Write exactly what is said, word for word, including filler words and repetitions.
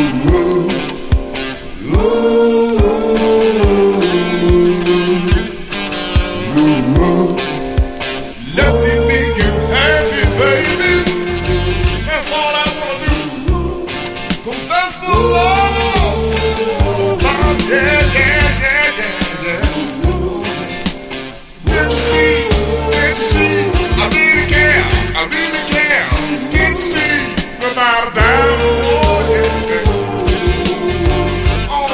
Let me make you happy, baby. That's all I wanna do. 'Cause that's the love.